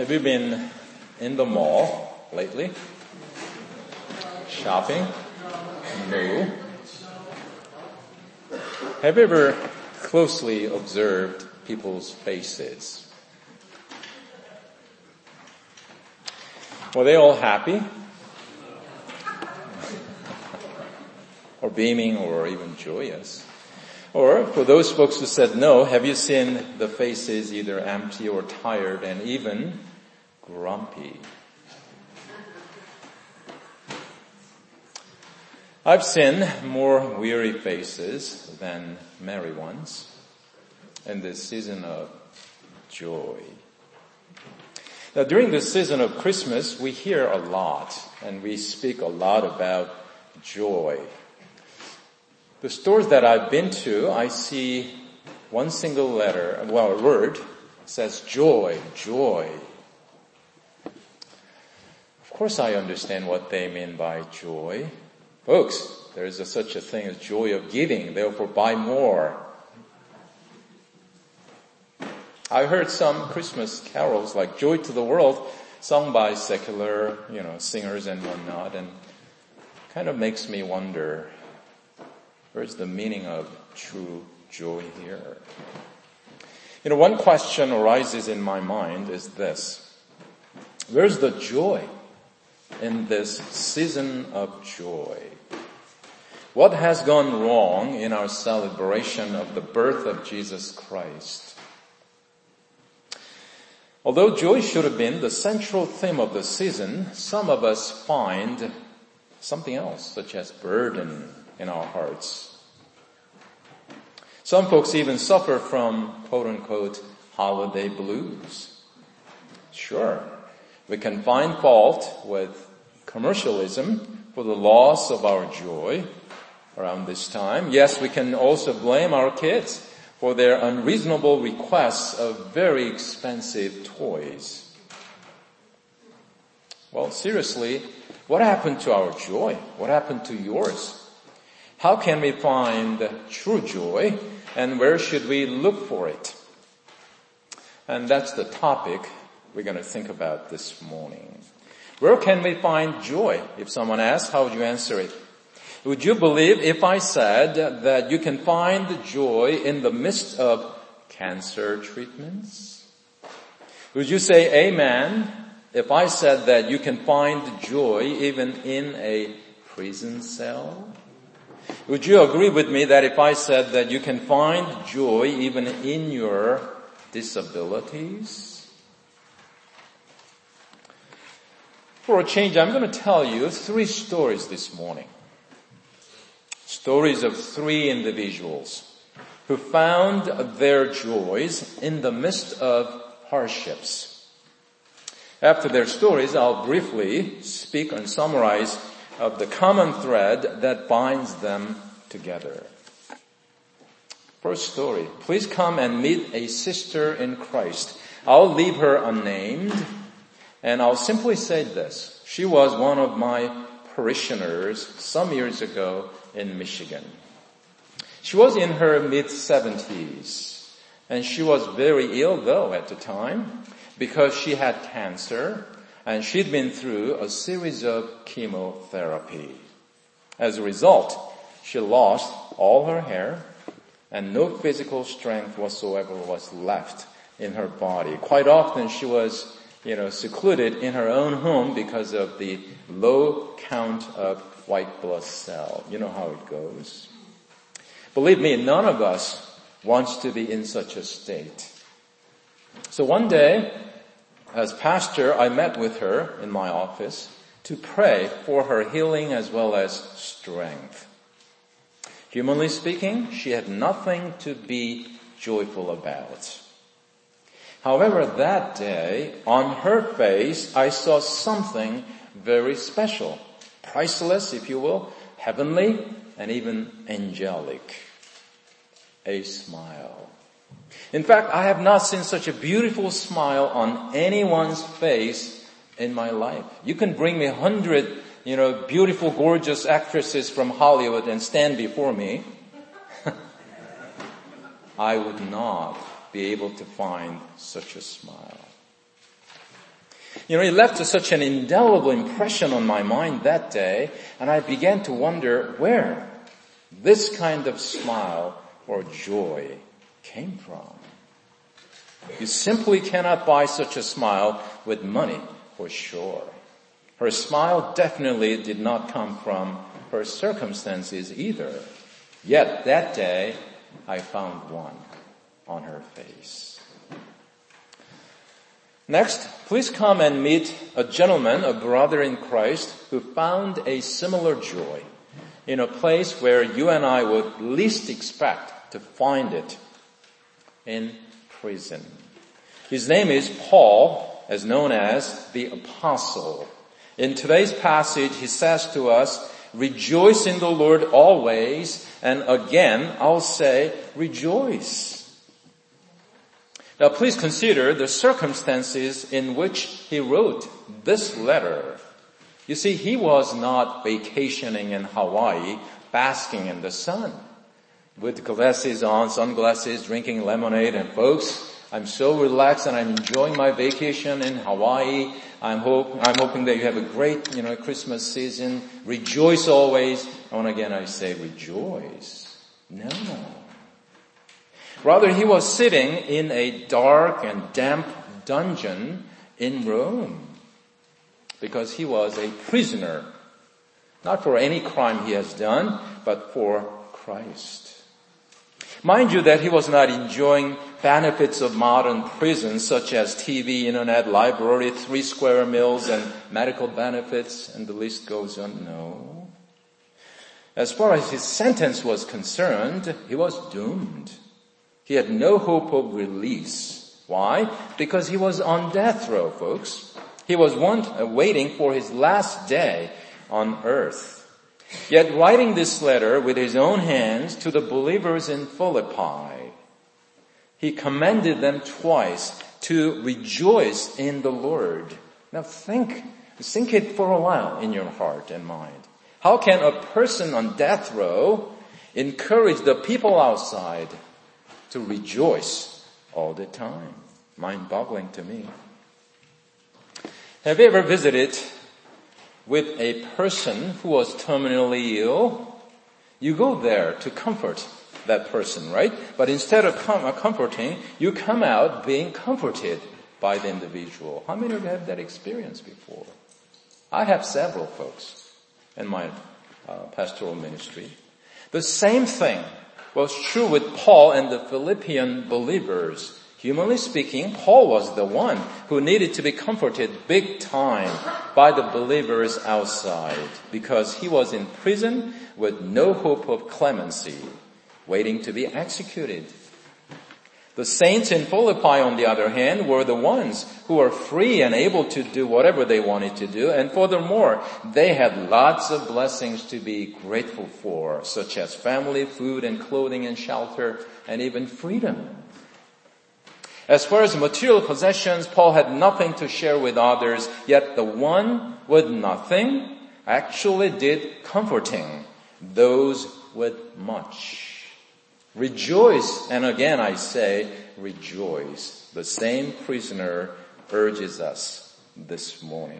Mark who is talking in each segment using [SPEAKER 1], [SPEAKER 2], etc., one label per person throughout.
[SPEAKER 1] Have you been in the mall lately? Shopping? No. Have you ever closely observed people's faces? Were they all happy? Or beaming or even joyous? Or for those folks who said no, have you seen the faces either empty or tired and even grumpy? I've seen more weary faces than merry ones in this season of joy. Now, during this season of Christmas, we hear a lot and we speak a lot about joy. The stores that I've been to, I see one single word says joy, joy. Of course I understand what they mean by joy. Folks, there is such a thing as joy of giving, therefore buy more. I heard some Christmas carols like Joy to the World sung by secular, singers and whatnot, and kind of makes me wonder, where's the meaning of true joy here? One question arises in my mind is this. Where's the joy in this season of joy? What has gone wrong in our celebration of the birth of Jesus Christ? Although joy should have been the central theme of the season, some of us find something else, such as burden in our hearts. Some folks even suffer from quote-unquote holiday blues. Sure, we can find fault with commercialism for the loss of our joy around this time. Yes, we can also blame our kids for their unreasonable requests of very expensive toys. Well, seriously, what happened to our joy? What happened to yours? How can we find true joy, and where should we look for it? And that's the topic we're going to think about this morning. Where can we find joy? If someone asks, how would you answer it? Would you believe if I said that you can find joy in the midst of cancer treatments? Would you say amen if I said that you can find joy even in a prison cell? Would you agree with me that if I said that you can find joy even in your disabilities? For a change, I'm going to tell you 3 stories this morning. Stories of 3 individuals who found their joys in the midst of hardships. After their stories, I'll briefly speak and summarize of the common thread that binds them together. First story. Please come and meet a sister in Christ. I'll leave her unnamed, and I'll simply say this. She was one of my parishioners some years ago in Michigan. She was in her mid-70s, and she was very ill though at the time because she had cancer and she'd been through a series of chemotherapy. As a result, she lost all her hair and no physical strength whatsoever was left in her body. Quite often she was secluded in her own home because of the low count of white blood cell. You know how it goes. Believe me, none of us wants to be in such a state. So one day, as pastor, I met with her in my office to pray for her healing as well as strength. Humanly speaking, she had nothing to be joyful about. However, that day, on her face, I saw something very special. Priceless, if you will, heavenly, and even angelic. A smile. In fact, I have not seen such a beautiful smile on anyone's face in my life. You can bring me 100, beautiful, gorgeous actresses from Hollywood and stand before me. I would not be able to find such a smile. It left such an indelible impression on my mind that day, and I began to wonder where this kind of smile or joy came from. You simply cannot buy such a smile with money, for sure. Her smile definitely did not come from her circumstances either. Yet that day, I found one on her face. Next, please come and meet a gentleman, a brother in Christ, who found a similar joy in a place where you and I would least expect to find it, in prison. His name is Paul, as known as the Apostle. In today's passage, he says to us, rejoice in the Lord always, and again, I'll say, rejoice. Now please consider the circumstances in which he wrote this letter. You see, he was not vacationing in Hawaii, basking in the sun, with glasses on, sunglasses, drinking lemonade, and folks, I'm so relaxed and I'm enjoying my vacation in Hawaii. I'm hoping that you have a great, Christmas season. Rejoice always. And again I say rejoice. No. Rather, he was sitting in a dark and damp dungeon in Rome because he was a prisoner, not for any crime he has done, but for Christ. Mind you that he was not enjoying benefits of modern prisons such as TV, internet, library, 3 square meals, and medical benefits, and the list goes on. No. As far as his sentence was concerned, he was doomed. He had no hope of release. Why? Because he was on death row, folks. He was waiting for his last day on earth. Yet writing this letter with his own hands to the believers in Philippi, he commanded them twice to rejoice in the Lord. Now think it for a while in your heart and mind. How can a person on death row encourage the people outside to rejoice all the time? Mind-boggling to me. Have you ever visited with a person who was terminally ill? You go there to comfort that person, right? But instead of comforting, you come out being comforted by the individual. How many of you have that experience before? I have several folks in my pastoral ministry. The same thing was true with Paul and the Philippian believers. Humanly speaking, Paul was the one who needed to be comforted big time by the believers outside because he was in prison with no hope of clemency, waiting to be executed. The saints in Philippi, on the other hand, were the ones who were free and able to do whatever they wanted to do, and furthermore, they had lots of blessings to be grateful for, such as family, food, and clothing and shelter, and even freedom. As far as material possessions, Paul had nothing to share with others, yet the one with nothing actually did comforting those with much. Rejoice, and again I say, rejoice. The same prisoner urges us this morning.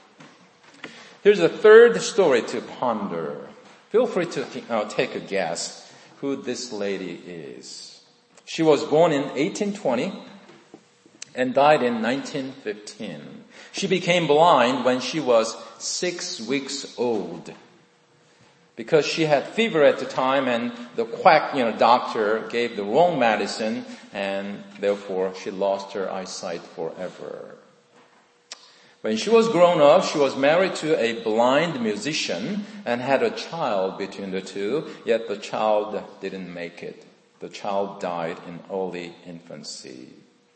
[SPEAKER 1] Here's a third story to ponder. Feel free to take a guess who this lady is. She was born in 1820 and died in 1915. She became blind when she was 6 weeks old because she had fever at the time and the quack, doctor gave the wrong medicine and therefore she lost her eyesight forever. When she was grown up, she was married to a blind musician and had a child between the two, yet the child didn't make it. The child died in early infancy.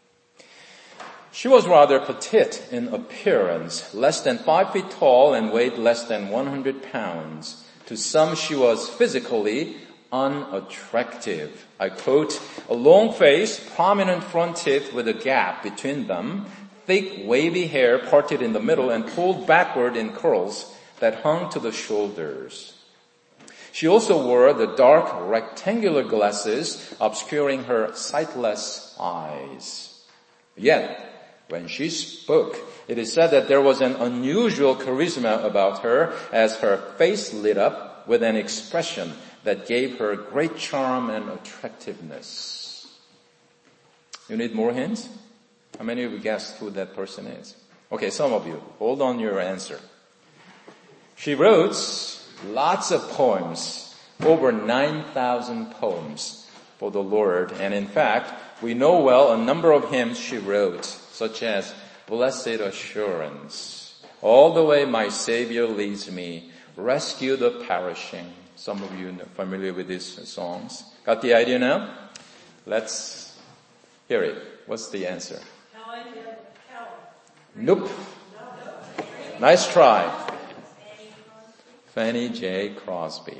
[SPEAKER 1] She was rather petite in appearance, less than 5 feet tall and weighed less than 100 pounds. To some, she was physically unattractive. I quote, a long face, prominent front teeth with a gap between them, thick wavy hair parted in the middle and pulled backward in curls that hung to the shoulders. She also wore the dark rectangular glasses obscuring her sightless eyes. Yet, when she spoke, It is said that there was an unusual charisma about her as her face lit up with an expression that gave her great charm and attractiveness. You need more hints? How many of you guessed who that person is? Okay, some of you. Hold on your answer. She wrote lots of poems, over 9,000 poems for the Lord. And in fact, we know well a number of hymns she wrote, such as Blessed Assurance, All the Way My Savior Leads Me, Rescue the Perishing. Some of you are familiar with these songs. Got the idea now? Let's hear it. What's the answer? Nope. Nice try. Fanny J. Crosby.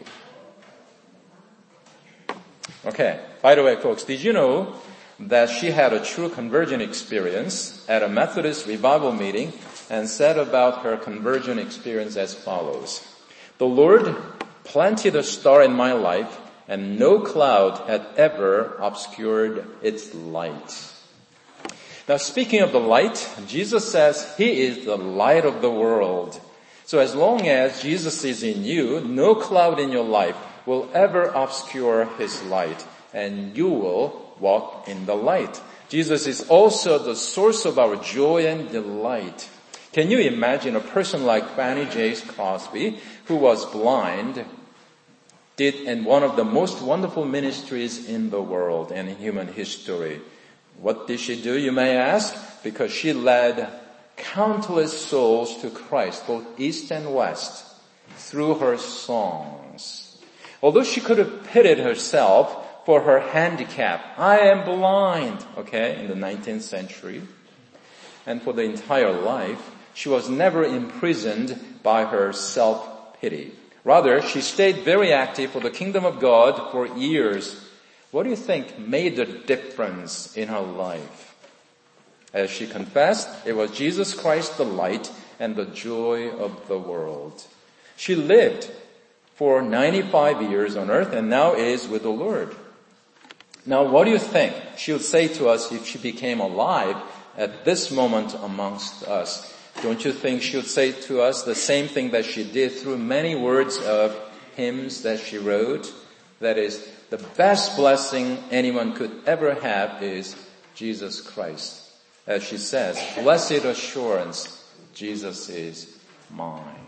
[SPEAKER 1] Okay. By the way, folks, did you know that she had a true conversion experience at a Methodist revival meeting and said about her conversion experience as follows? The Lord planted a star in my life and no cloud had ever obscured its light. Now, speaking of the light, Jesus says He is the light of the world. So as long as Jesus is in you, no cloud in your life will ever obscure His light, and you will walk in the light. Jesus is also the source of our joy and delight. Can you imagine a person like Fanny J. Crosby, who was blind, did in one of the most wonderful ministries in the world and in human history? What did she do, you may ask? Because she led countless souls to Christ, both east and west, through her songs. Although she could have pitied herself for her handicap, I am blind, in the 19th century, and for the entire life, she was never imprisoned by her self-pity. Rather, she stayed very active for the kingdom of God for years. What do you think made the difference in her life? As she confessed, it was Jesus Christ, the light and the joy of the world. She lived for 95 years on earth and now is with the Lord. Now, what do you think she would say to us if she became alive at this moment amongst us? Don't you think she would say to us the same thing that she did through many words of hymns that she wrote? That is, the best blessing anyone could ever have is Jesus Christ. As she says, blessed assurance, Jesus is mine.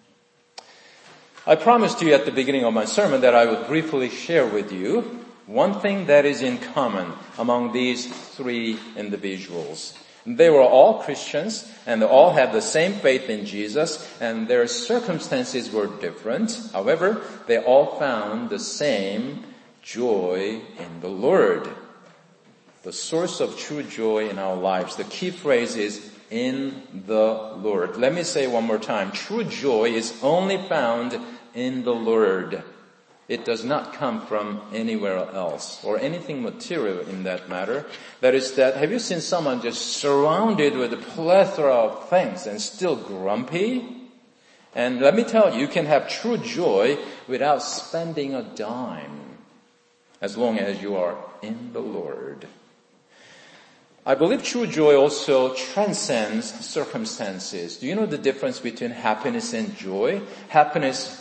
[SPEAKER 1] I promised you at the beginning of my sermon that I would briefly share with you one thing that is in common among these three individuals. They were all Christians and they all had the same faith in Jesus and their circumstances were different. However, they all found the same joy in the Lord. The source of true joy in our lives. The key phrase is in the Lord. Let me say one more time. True joy is only found in the Lord. It does not come from anywhere else or anything material in that matter. That is that, have you seen someone just surrounded with a plethora of things and still grumpy? And let me tell you, you can have true joy without spending a dime as long as you are in the Lord. I believe true joy also transcends circumstances. Do you know the difference between happiness and joy? Happiness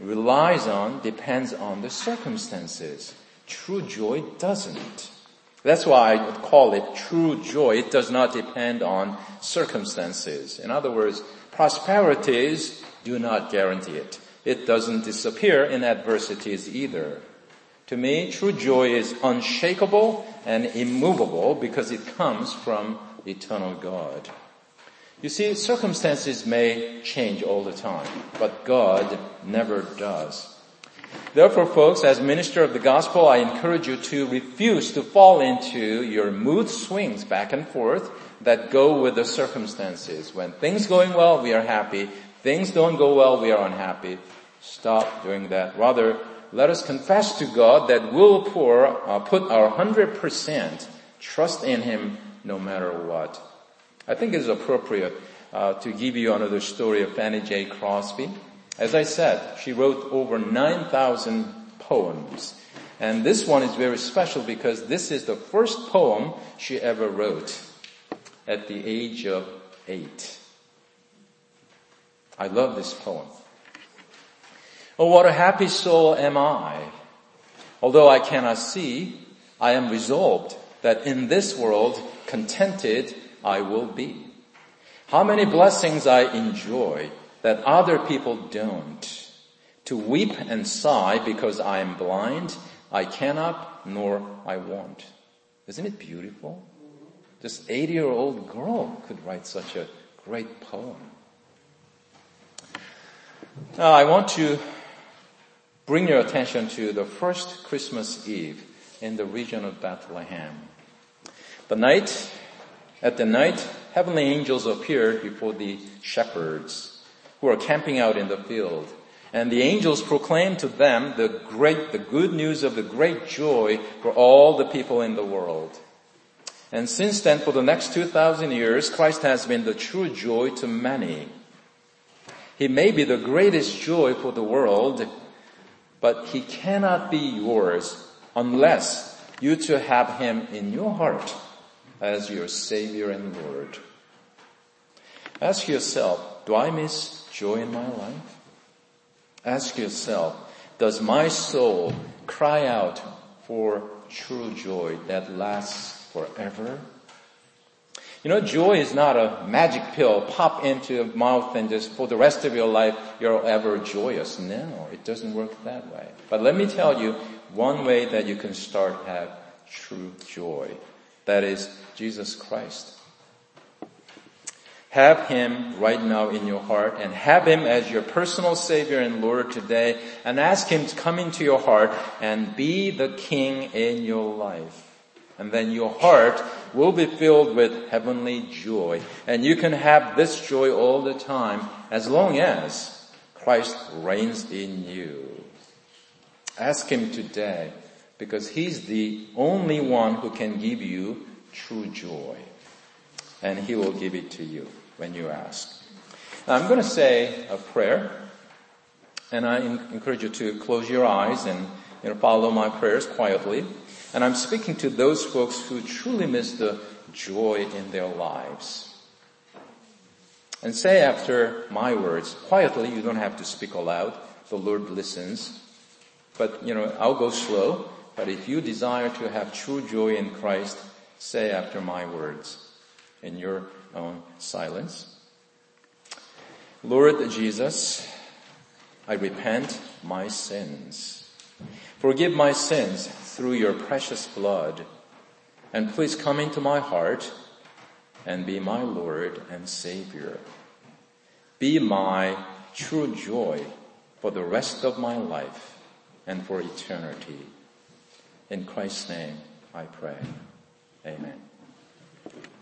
[SPEAKER 1] depends on the circumstances. True joy doesn't. That's why I would call it true joy. It does not depend on circumstances. In other words, prosperities do not guarantee it. It doesn't disappear in adversities either. To me, true joy is unshakable and immovable because it comes from eternal God. You see, circumstances may change all the time, but God never does. Therefore, folks, as minister of the gospel, I encourage you to refuse to fall into your mood swings back and forth that go with the circumstances. When things going well, we are happy. Things don't go well, we are unhappy. Stop doing that. Rather, let us confess to God that we'll put our 100% trust in Him no matter what. I think it is appropriate to give you another story of Fanny J. Crosby. As I said, she wrote over 9,000 poems. And this one is very special because this is the first poem she ever wrote at the age of 8. I love this poem. Oh, what a happy soul am I. Although I cannot see, I am resolved that in this world contented I will be. How many blessings I enjoy that other people don't. To weep and sigh because I am blind, I cannot nor I won't. Isn't it beautiful? This 80-year-old girl could write such a great poem. Now I want to bring your attention to the first Christmas Eve in the region of Bethlehem. At the night, heavenly angels appeared before the shepherds who were camping out in the field. And the angels proclaimed to them the good news of the great joy for all the people in the world. And since then, for the next 2,000 years, Christ has been the true joy to many. He may be the greatest joy for the world, but he cannot be yours unless you too have him in your heart as your Savior and Lord. Ask yourself, do I miss joy in my life? Ask yourself, does my soul cry out for true joy that lasts forever? You know, joy is not a magic pill pop into your mouth and just for the rest of your life you're ever joyous. No, it doesn't work that way. But let me tell you one way that you can start have true joy. That is Jesus Christ. Have him right now in your heart and have him as your personal Savior and Lord today and ask him to come into your heart and be the King in your life. And then your heart will be filled with heavenly joy. And you can have this joy all the time as long as Christ reigns in you. Ask him today because he's the only one who can give you true joy. And he will give it to you when you ask. Now, I'm going to say a prayer. And I encourage you to close your eyes and follow my prayers quietly. And I'm speaking to those folks who truly miss the joy in their lives. And say after my words, quietly, you don't have to speak aloud. The Lord listens. But, I'll go slow. But if you desire to have true joy in Christ, say after my words in your own silence. Lord Jesus, I repent my sins. Forgive my sins through your precious blood, and please come into my heart and be my Lord and Savior. Be my true joy for the rest of my life and for eternity. In Christ's name I pray. Amen.